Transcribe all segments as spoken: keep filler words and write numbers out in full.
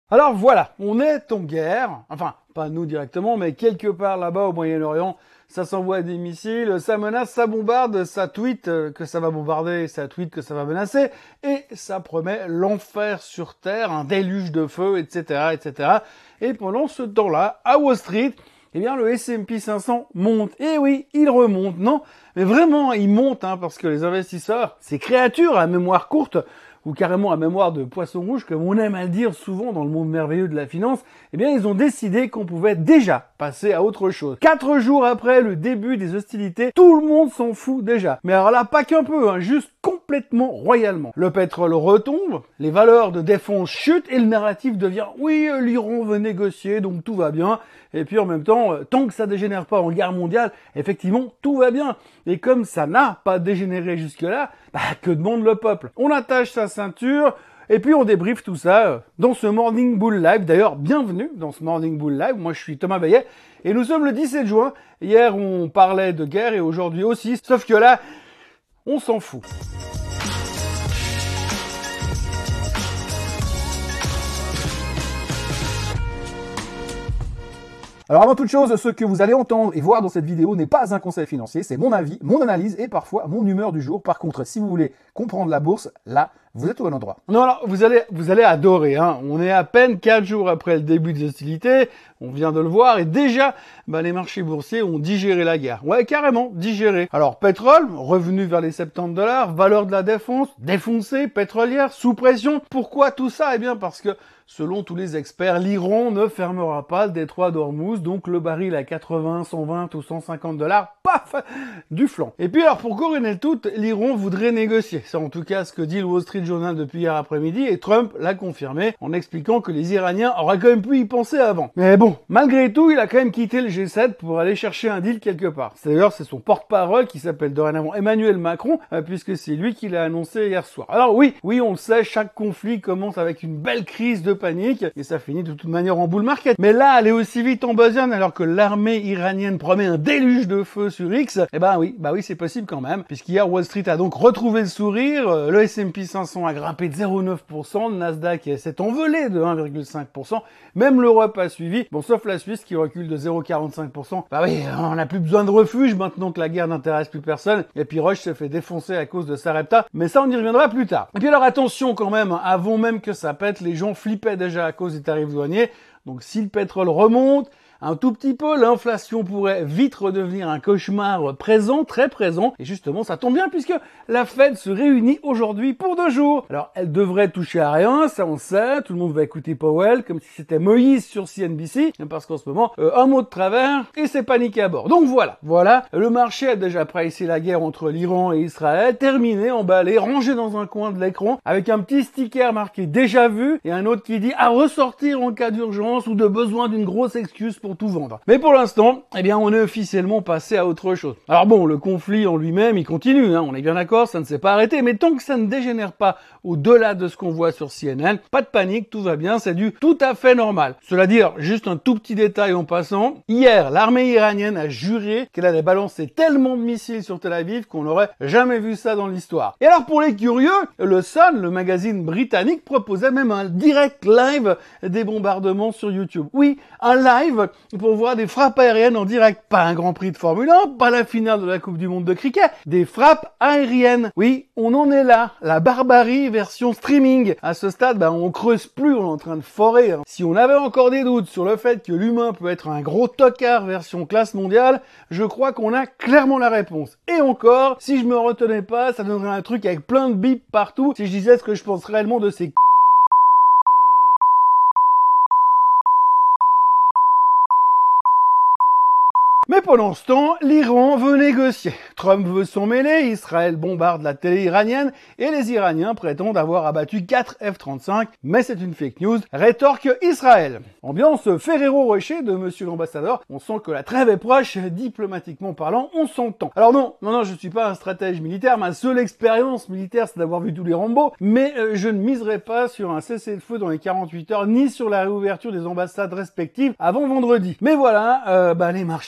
Alors voilà, on est en guerre, enfin pas nous directement, mais quelque part là-bas au Moyen-Orient, ça s'envoie des missiles, ça menace, ça bombarde, ça tweet que ça va bombarder, ça tweet que ça va menacer, et ça promet l'enfer sur Terre, un déluge de feu, et cetera, et cetera. Et pendant ce temps-là, à Wall Street, eh bien le S and P cinq cents monte. Et oui, il remonte, non, mais vraiment, il monte, hein, parce que les investisseurs, ces créatures à mémoire courte, ou carrément à mémoire de poisson rouge, comme on aime à le dire souvent dans le monde merveilleux de la finance, eh bien ils ont décidé qu'on pouvait déjà passer à autre chose. Quatre jours après le début des hostilités, tout le monde s'en fout déjà. Mais alors là, pas qu'un peu, hein, juste complètement royalement. Le pétrole retombe, les valeurs de défense chutent et le narratif devient « oui, l'Iran veut négocier, donc tout va bien ». Et puis en même temps, tant que ça dégénère pas en guerre mondiale, effectivement, tout va bien. Et comme ça n'a pas dégénéré jusque-là, bah, que demande le peuple? On attache sa ceinture, et puis on débriefe tout ça dans ce Morning Bull Live. D'ailleurs, bienvenue dans ce Morning Bull Live. Moi, je suis Thomas Bayet, et nous sommes le dix-sept juin. Hier, on parlait de guerre, et aujourd'hui aussi. Sauf que là, on s'en fout. Alors avant toute chose, ce que vous allez entendre et voir dans cette vidéo n'est pas un conseil financier, c'est mon avis, mon analyse et parfois mon humeur du jour. Par contre, si vous voulez comprendre la bourse, là, vous êtes au bon endroit. Non, alors, vous allez, vous allez adorer, hein. On est à peine quatre jours après le début des hostilités, on vient de le voir, et déjà, bah, les marchés boursiers ont digéré la guerre. Ouais, carrément, digéré. Alors, pétrole, revenu vers les soixante-dix dollars, valeur de la défense, défoncée, pétrolière, sous pression. Pourquoi tout ça? Eh bien, parce que, selon tous les experts, l'Iran ne fermera pas le détroit d'Ormuz, donc le baril à quatre-vingts, cent vingt ou cent cinquante dollars, paf, du flanc. Et puis alors, pour couronner le tout, l'Iran voudrait négocier. C'est en tout cas ce que dit le Wall Street Journal depuis hier après-midi, et Trump l'a confirmé en expliquant que les Iraniens auraient quand même pu y penser avant. Mais bon, malgré tout, il a quand même quitté le G sept pour aller chercher un deal quelque part. D'ailleurs, c'est son porte-parole qui s'appelle dorénavant Emmanuel Macron, euh, puisque c'est lui qui l'a annoncé hier soir. Alors oui, oui, on le sait, chaque conflit commence avec une belle crise de panique, et ça finit de toute manière en bull market. Mais là, aller aussi vite en besogne alors que l'armée iranienne promet un déluge de feu sur X, eh ben oui, bah oui, c'est possible quand même, puisqu'hier Wall Street a donc retrouvé le sourire, euh, le S and P cinq cents a grimpé de zéro virgule neuf pour cent, le Nasdaq s'est envolé de un virgule cinq pour cent, même l'Europe a suivi, bon, sauf la Suisse qui recule de zéro virgule quarante-cinq pour cent. Bah oui, on n'a plus besoin de refuge maintenant que la guerre n'intéresse plus personne, et puis Roche se fait défoncer à cause de Sarepta, mais ça on y reviendra plus tard. Et puis alors attention quand même, avant même que ça pète, les gens flippaient déjà à cause des tarifs douaniers, donc si le pétrole remonte un tout petit peu, l'inflation pourrait vite redevenir un cauchemar présent, très présent. Et justement, ça tombe bien puisque la Fed se réunit aujourd'hui pour deux jours. Alors, elle devrait toucher à rien, ça on sait. Tout le monde va écouter Powell comme si c'était Moïse sur C N B C. Parce qu'en ce moment, euh, un mot de travers et c'est paniqué à bord. Donc voilà, voilà. Le marché a déjà pricé la guerre entre l'Iran et Israël, terminé, emballé, rangé dans un coin de l'écran, avec un petit sticker marqué déjà vu et un autre qui dit à ressortir en cas d'urgence ou de besoin d'une grosse excuse pour tout vendre. Mais pour l'instant, eh bien, on est officiellement passé à autre chose. Alors bon, le conflit en lui-même, il continue, hein, on est bien d'accord, ça ne s'est pas arrêté, mais tant que ça ne dégénère pas au-delà de ce qu'on voit sur C N N, pas de panique, tout va bien, c'est du tout à fait normal. Cela dit, juste un tout petit détail en passant, hier, l'armée iranienne a juré qu'elle allait balancer tellement de missiles sur Tel Aviv qu'on n'aurait jamais vu ça dans l'histoire. Et alors pour les curieux, le Sun, le magazine britannique, proposait même un direct live des bombardements sur YouTube. Oui, un live pour voir des frappes aériennes en direct. Pas un Grand Prix de Formule un, pas la finale de la Coupe du Monde de cricket, des frappes aériennes. Oui, on en est là. La barbarie version streaming. À ce stade, ben, on creuse plus, on est en train de forer. Hein. Si on avait encore des doutes sur le fait que l'humain peut être un gros tocard version classe mondiale, je crois qu'on a clairement la réponse. Et encore, si je me retenais pas, ça donnerait un truc avec plein de bips partout. Si je disais ce que je pense réellement de ces Mais pendant ce temps, l'Iran veut négocier. Trump veut s'en mêler, Israël bombarde la télé iranienne et les Iraniens prétendent avoir abattu quatre F trente-cinq, mais c'est une fake news, rétorque Israël. Ambiance Ferrero Rocher de monsieur l'ambassadeur, on sent que la trêve est proche, diplomatiquement parlant, on s'entend. Alors non, non, non, je suis pas un stratège militaire, ma seule expérience militaire c'est d'avoir vu tous les Rambo, mais euh, je ne miserai pas sur un cessez-le-feu dans les quarante-huit heures, ni sur la réouverture des ambassades respectives avant vendredi. Mais voilà, euh, bah les marchés sont foutent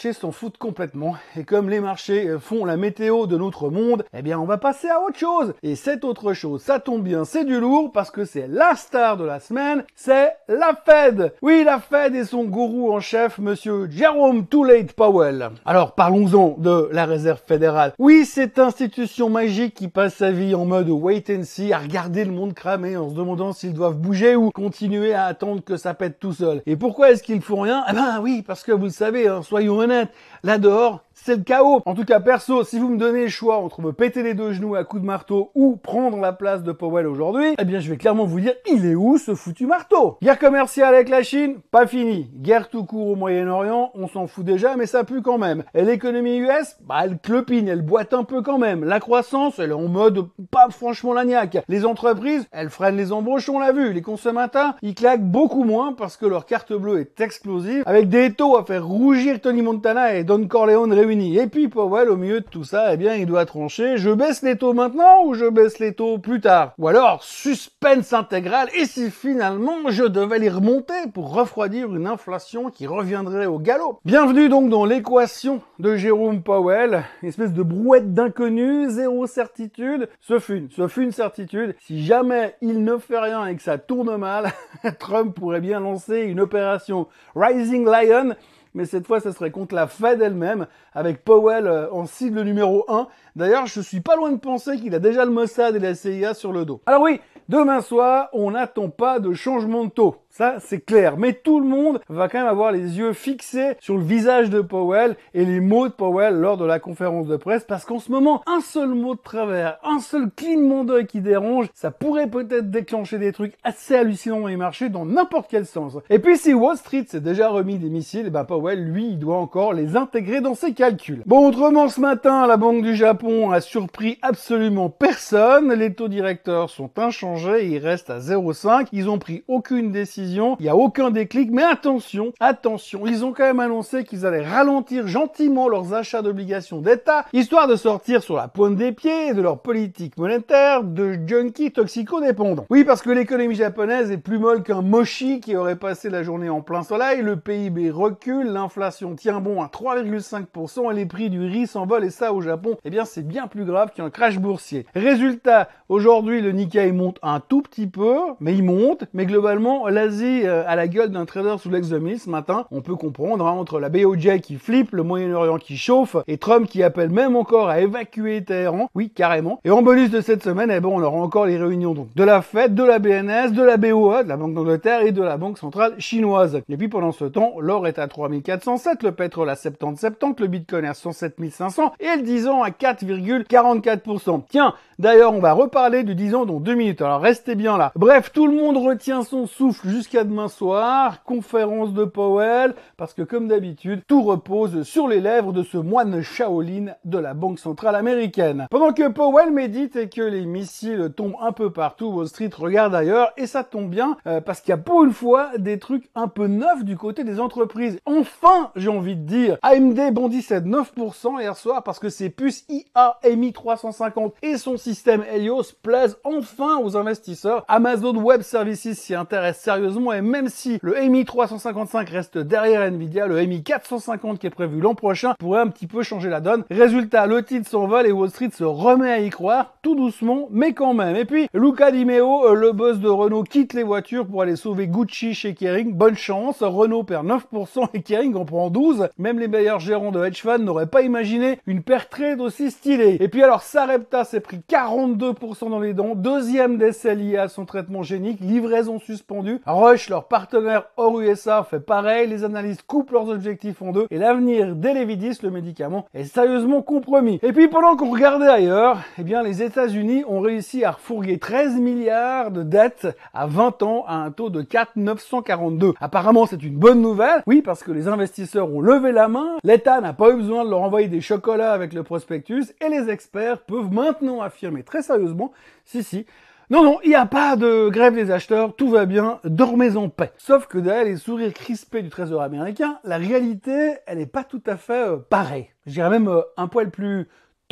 foutent complètement. Et comme les marchés font la météo de notre monde, eh bien on va passer à autre chose. Et cette autre chose, ça tombe bien, c'est du lourd parce que c'est la star de la semaine, c'est la Fed. Oui, la Fed et son gourou en chef, monsieur Jerome Too Late Powell. Alors parlons-en de la Réserve fédérale. Oui, cette institution magique qui passe sa vie en mode wait and see, à regarder le monde cramer en se demandant s'ils doivent bouger ou continuer à attendre que ça pète tout seul. Et pourquoi est-ce qu'ils font rien? Eh ben oui, parce que vous le savez, hein, soyons honnêtes, là dehors, c'est le chaos. En tout cas, perso, si vous me donnez le choix entre me péter les deux genoux à coups de marteau ou prendre la place de Powell aujourd'hui, eh bien, je vais clairement vous dire, il est où ce foutu marteau? Guerre commerciale avec la Chine? Pas fini. Guerre tout court au Moyen-Orient? On s'en fout déjà, mais ça pue quand même. Et l'économie U S? Bah, elle clopine, elle boite un peu quand même. La croissance, elle est en mode pas franchement lagnac. Les entreprises, elles freinent les embauches, on l'a vu. Les consommateurs, ils claquent beaucoup moins parce que leur carte bleue est explosive, avec des taux à faire rougir Tony Montana et Don Corleone réunis. Et puis Powell, au milieu de tout ça, eh bien, il doit trancher. Je baisse les taux maintenant ou je baisse les taux plus tard? Ou alors, suspense intégral. Et si finalement, je devais les remonter pour refroidir une inflation qui reviendrait au galop? Bienvenue donc dans l'équation de Jérôme Powell. Une espèce de brouette d'inconnu, zéro certitude. Sauf une, sauf une certitude. Si jamais il ne fait rien et que ça tourne mal, Trump pourrait bien lancer une opération Rising Lion. Mais cette fois, ça serait contre la Fed elle-même, avec Powell euh, en cible numéro un. D'ailleurs, je suis pas loin de penser qu'il a déjà le Mossad et la C I A sur le dos. Alors oui, demain soir, on n'attend pas de changement de taux. Ça, c'est clair. Mais tout le monde va quand même avoir les yeux fixés sur le visage de Powell et les mots de Powell lors de la conférence de presse, parce qu'en ce moment, un seul mot de travers, un seul clignement d'œil qui dérange, ça pourrait peut-être déclencher des trucs assez hallucinants dans les marchés dans n'importe quel sens. Et puis si Wall Street s'est déjà remis des missiles, eh ben Powell, lui, il doit encore les intégrer dans ses calculs. Bon, autrement, ce matin, la Banque du Japon a surpris absolument personne. Les taux directeurs sont inchangés, ils restent à zéro virgule cinq. Ils ont pris aucune décision. Il n'y a aucun déclic, mais attention, attention, ils ont quand même annoncé qu'ils allaient ralentir gentiment leurs achats d'obligations d'État, histoire de sortir sur la pointe des pieds de leur politique monétaire de junkies toxico-dépendants. Oui, parce que l'économie japonaise est plus molle qu'un mochi qui aurait passé la journée en plein soleil, le P I B recule, l'inflation tient bon à trois virgule cinq pour cent et les prix du riz s'envolent, et ça au Japon, eh bien c'est bien plus grave qu'un crash boursier. Résultat, aujourd'hui le Nikkei monte un tout petit peu, mais il monte, mais globalement l'Asie à la gueule d'un trader sous l'ex ce matin, on peut comprendre, hein, entre la B O J qui flippe, le Moyen-Orient qui chauffe, et Trump qui appelle même encore à évacuer Téhéran, oui, carrément. Et en bonus de cette semaine, eh ben, on aura encore les réunions donc de la Fed, de la B N S, de la B O A, de la Banque d'Angleterre et de la Banque centrale chinoise. Et puis pendant ce temps, l'or est à trois mille quatre cent sept, le pétrole à soixante-dix soixante-dix, le bitcoin à cent sept mille cinq cents et le dix ans à quatre virgule quarante-quatre pour cent. Tiens, d'ailleurs, on va reparler du dix ans dans deux minutes, alors restez bien là. Bref, tout le monde retient son souffle jusqu'à demain soir, conférence de Powell, parce que comme d'habitude, tout repose sur les lèvres de ce moine Shaolin de la Banque centrale américaine. Pendant que Powell médite et que les missiles tombent un peu partout, Wall Street regarde ailleurs, et ça tombe bien, euh, parce qu'il y a pour une fois des trucs un peu neufs du côté des entreprises. Enfin, j'ai envie de dire, A M D bondissait de neuf pour cent hier soir parce que ses puces I A M I trois cent cinquante et son système Helios plaisent enfin aux investisseurs. Amazon Web Services s'y intéresse sérieusement, et même si le M I trois cent cinquante-cinq reste derrière Nvidia, le M I quatre cent cinquante qui est prévu l'an prochain pourrait un petit peu changer la donne. Résultat, le titre s'envole et Wall Street se remet à y croire, tout doucement, mais quand même. Et puis, Luca Di Meo, le boss de Renault, quitte les voitures pour aller sauver Gucci chez Kering. Bonne chance, Renault perd neuf pour cent et Kering en prend douze pour cent. Même les meilleurs gérants de hedge funds n'auraient pas imaginé une paire trade aussi stylée. Et puis alors, Sarepta s'est pris quarante-deux pour cent dans les dents, deuxième décès lié à son traitement génique, livraison suspendue. Roche, leur partenaire hors U S A, fait pareil, les analystes coupent leurs objectifs en deux, et l'avenir d'Elevidis, le médicament, est sérieusement compromis. Et puis pendant qu'on regardait ailleurs, eh bien les États-Unis ont réussi à refourguer treize milliards de dettes à vingt ans à un taux de quatre virgule neuf cent quarante-deux. Apparemment c'est une bonne nouvelle, oui, parce que les investisseurs ont levé la main, l'État n'a pas eu besoin de leur envoyer des chocolats avec le prospectus, et les experts peuvent maintenant affirmer très sérieusement, si si, non, non, il n'y a pas de grève des acheteurs, tout va bien, dormez en paix. Sauf que derrière les sourires crispés du trésor américain, la réalité, elle n'est pas tout à fait euh, pareille. Je dirais même euh, un poil plus tendu.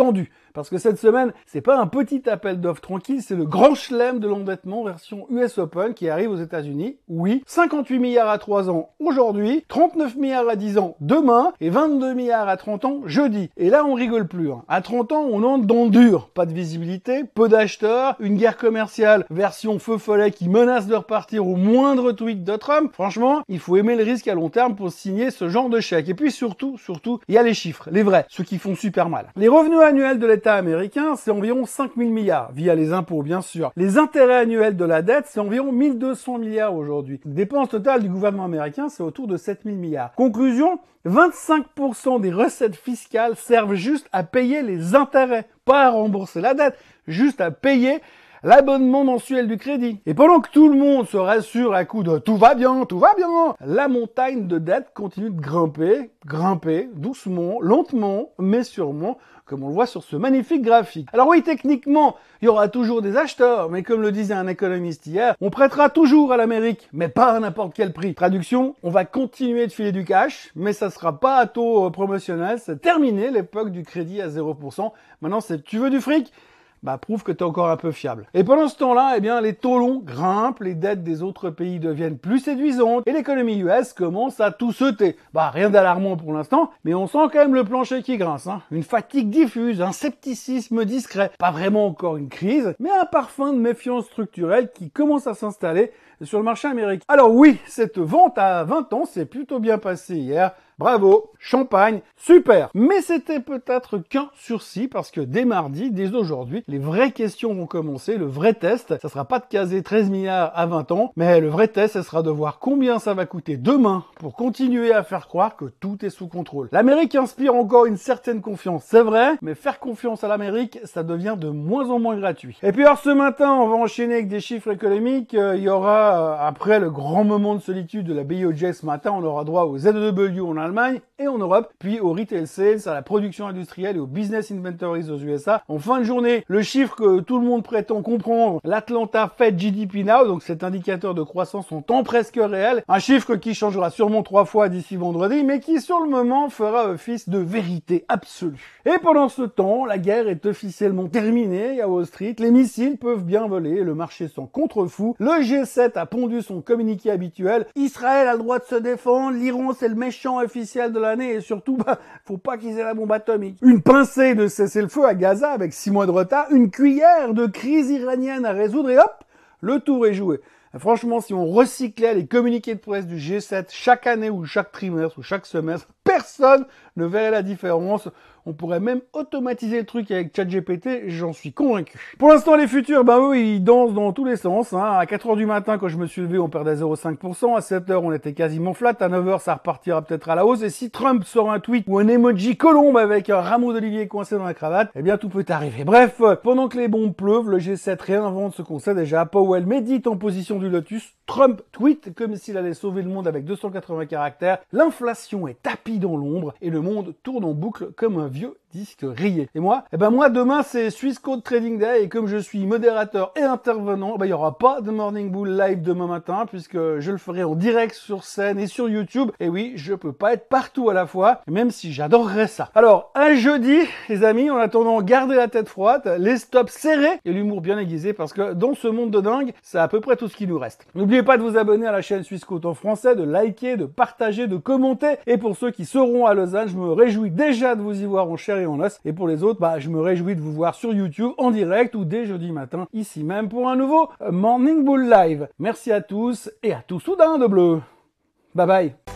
Parce que cette semaine, c'est pas un petit appel d'offres tranquille, c'est le grand chelem de l'endettement version U S Open qui arrive aux États-Unis. Oui, cinquante-huit milliards à trois ans aujourd'hui, trente-neuf milliards à dix ans demain et vingt-deux milliards à trente ans jeudi. Et là, on rigole plus. Hein. À trente ans, on entre dans le dur. Pas de visibilité, peu d'acheteurs, une guerre commerciale version feu follet qui menace de repartir au moindre tweet de Trump. Franchement, il faut aimer le risque à long terme pour signer ce genre de chèque. Et puis surtout, surtout, il y a les chiffres, les vrais, ceux qui font super mal. Les revenus annuels de l'État américain, c'est environ cinq mille milliards, via les impôts bien sûr. Les intérêts annuels de la dette, c'est environ mille deux cents milliards aujourd'hui. Les dépenses totales du gouvernement américain, c'est autour de sept mille milliards. Conclusion, vingt-cinq pour cent des recettes fiscales servent juste à payer les intérêts, pas à rembourser la dette, juste à payer l'abonnement mensuel du crédit. Et pendant que tout le monde se rassure à coup de « tout va bien, tout va bien », la montagne de dette continue de grimper, grimper, doucement, lentement, mais sûrement, comme on le voit sur ce magnifique graphique. Alors oui, techniquement, il y aura toujours des acheteurs, mais comme le disait un économiste hier, on prêtera toujours à l'Amérique, mais pas à n'importe quel prix. Traduction, on va continuer de filer du cash, mais ça sera pas à taux promotionnel, c'est terminé l'époque du crédit à zéro pour cent. Maintenant, c'est tu veux du fric ? Bah, prouve que t'es encore un peu fiable. Et pendant ce temps-là, eh bien, les taux longs grimpent, les dettes des autres pays deviennent plus séduisantes, et l'économie U S commence à tout sauter. Bah, rien d'alarmant pour l'instant, mais on sent quand même le plancher qui grince, hein. Une fatigue diffuse, un scepticisme discret. Pas vraiment encore une crise, mais un parfum de méfiance structurelle qui commence à s'installer sur le marché américain. Alors oui, cette vente à vingt ans s'est plutôt bien passée hier. Bravo, champagne, super. Mais c'était peut-être qu'un sursis parce que dès mardi, dès aujourd'hui, les vraies questions vont commencer, le vrai test. Ça sera pas de caser treize milliards à vingt ans, mais le vrai test, ce sera de voir combien ça va coûter demain pour continuer à faire croire que tout est sous contrôle. L'Amérique inspire encore une certaine confiance, c'est vrai, mais faire confiance à l'Amérique, ça devient de moins en moins gratuit. Et puis alors ce matin, on va enchaîner avec des chiffres économiques. Euh, il y aura, euh, après le grand moment de solitude de la B O J ce matin, on aura droit au Z E W en Allemagne et en Europe, puis au retail sales, à la production industrielle et au business inventories aux U S A. En fin de journée, le chiffre que tout le monde prétend comprendre, l'Atlanta Fed G D P Now, donc cet indicateur de croissance en temps presque réel, un chiffre qui changera sûrement trois fois d'ici vendredi, mais qui sur le moment fera office de vérité absolue. Et pendant ce temps, la guerre est officiellement terminée à Wall Street, les missiles peuvent bien voler, le marché s'en contrefou, le G sept a pondu son communiqué habituel, Israël a le droit de se défendre, l'Iran c'est le méchant officiel de l'année et surtout, bah, faut pas qu'ils aient la bombe atomique. Une pincée de cessez-le-feu à Gaza avec six mois de retard, une cuillère de crise iranienne à résoudre et hop, le tour est joué. Franchement, si on recyclait les communiqués de presse du G sept chaque année ou chaque trimestre ou chaque semestre, personne ne verrait la différence. On pourrait même automatiser le truc avec ChatGPT, j'en suis convaincu. Pour l'instant, les futurs, ben eux, ils dansent dans tous les sens. Hein. À quatre heures du matin, quand je me suis levé, on perdait zéro virgule cinq pour cent. À sept heures, on était quasiment flat. À neuf heures, ça repartira peut-être à la hausse. Et si Trump sort un tweet ou un emoji colombe avec un rameau d'olivier coincé dans la cravate, eh bien, tout peut arriver. Bref, pendant que les bombes pleuvent, le G sept réinvente ce qu'on sait déjà. Powell médite en position du lotus. Trump tweet comme s'il allait sauver le monde avec deux cent quatre-vingts caractères. L'inflation est tapie dans l'ombre et le monde tourne en boucle comme un vieux disque rayé. Et moi, eh ben moi demain c'est Swiss Code Trading Day et comme je suis modérateur et intervenant, ben il y aura pas de Morning Bull live demain matin puisque je le ferai en direct sur scène et sur YouTube. Et oui, je peux pas être partout à la fois, même si j'adorerais ça. Alors, un jeudi, les amis, en attendant, gardez la tête froide, les stops serrés et l'humour bien aiguisé parce que dans ce monde de dingue, c'est à peu près tout ce qui nous reste. N'oubliez pas de vous abonner à la chaîne Swiss Code en français, de liker, de partager, de commenter. Et pour ceux qui seront à Lausanne, je me réjouis déjà de vous y voir en chair et en os. Et pour les autres, bah, je me réjouis de vous voir sur YouTube en direct ou dès jeudi matin, ici même pour un nouveau Morning Bull Live. Merci à tous et à tout soudain de bleu. Bye bye.